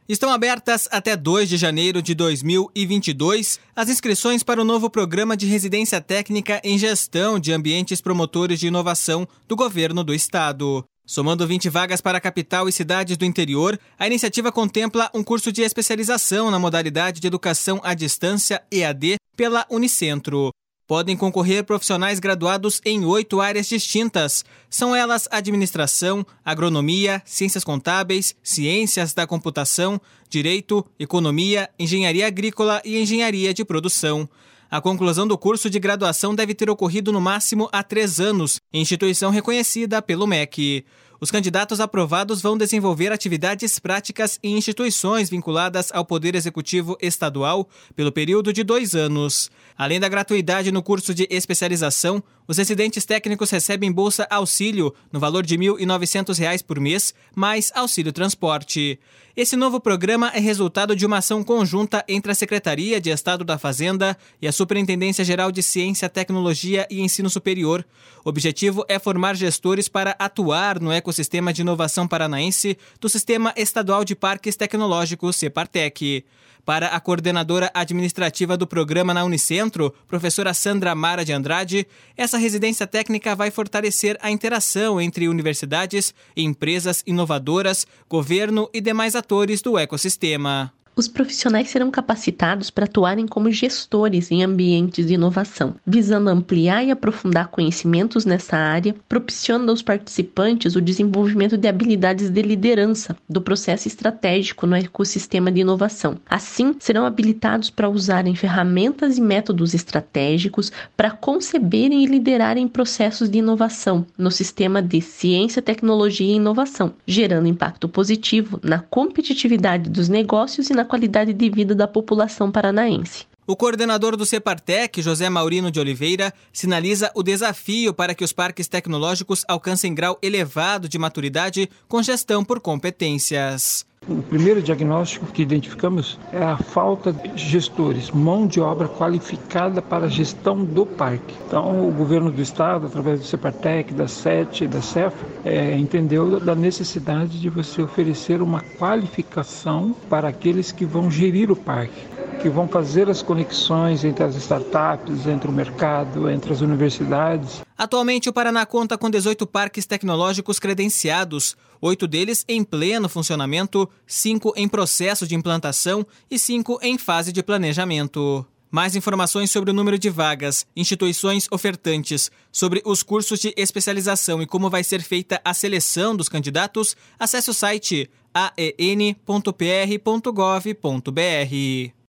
Estão abertas até 2 de janeiro de 2022 as inscrições para o novo programa de residência técnica em gestão de ambientes promotores de inovação do governo do estado. Somando 20 vagas para a capital e cidades do interior, a iniciativa contempla um curso de especialização na modalidade de educação à distância EAD pela Unicentro. Podem concorrer profissionais graduados em 8 áreas distintas. São elas administração, agronomia, ciências contábeis, ciências da computação, direito, economia, engenharia agrícola e engenharia de produção. A conclusão do curso de graduação deve ter ocorrido no máximo há 3 anos, em instituição reconhecida pelo MEC. Os candidatos aprovados vão desenvolver atividades práticas em instituições vinculadas ao Poder Executivo Estadual pelo período de 2 anos. Além da gratuidade no curso de especialização, os residentes técnicos recebem bolsa auxílio no valor de R$ 1.900 por mês, mais auxílio transporte. Esse novo programa é resultado de uma ação conjunta entre a Secretaria de Estado da Fazenda e a Superintendência Geral de Ciência, Tecnologia e Ensino Superior. O objetivo é formar gestores para atuar no ecossistema de inovação paranaense do Sistema Estadual de Parques Tecnológicos, Separtec. Para a coordenadora administrativa do programa na Unicentro, professora Sandra Mara de Andrade, essa residência técnica vai fortalecer a interação entre universidades, empresas inovadoras, governo e demais atores do ecossistema. Os profissionais serão capacitados para atuarem como gestores em ambientes de inovação, visando ampliar e aprofundar conhecimentos nessa área, propiciando aos participantes o desenvolvimento de habilidades de liderança do processo estratégico no ecossistema de inovação. Assim, serão habilitados para usarem ferramentas e métodos estratégicos para conceberem e liderarem processos de inovação no sistema de ciência, tecnologia e inovação, gerando impacto positivo na competitividade dos negócios e na qualidade de vida da população paranaense. O coordenador do Separtec, José Maurino de Oliveira, sinaliza o desafio para que os parques tecnológicos alcancem grau elevado de maturidade com gestão por competências. O primeiro diagnóstico que identificamos é a falta de gestores, mão de obra qualificada para a gestão do parque. Então, o governo do estado, através do Separtec, da SET e da CEFA, entendeu da necessidade de você oferecer uma qualificação para aqueles que vão gerir o parque, que vão fazer as conexões entre as startups, entre o mercado, entre as universidades. Atualmente, o Paraná conta com 18 parques tecnológicos credenciados, 8 deles em pleno funcionamento, 5 em processo de implantação e 5 em fase de planejamento. Mais informações sobre o número de vagas, instituições ofertantes, sobre os cursos de especialização e como vai ser feita a seleção dos candidatos, acesse o site aen.pr.gov.br.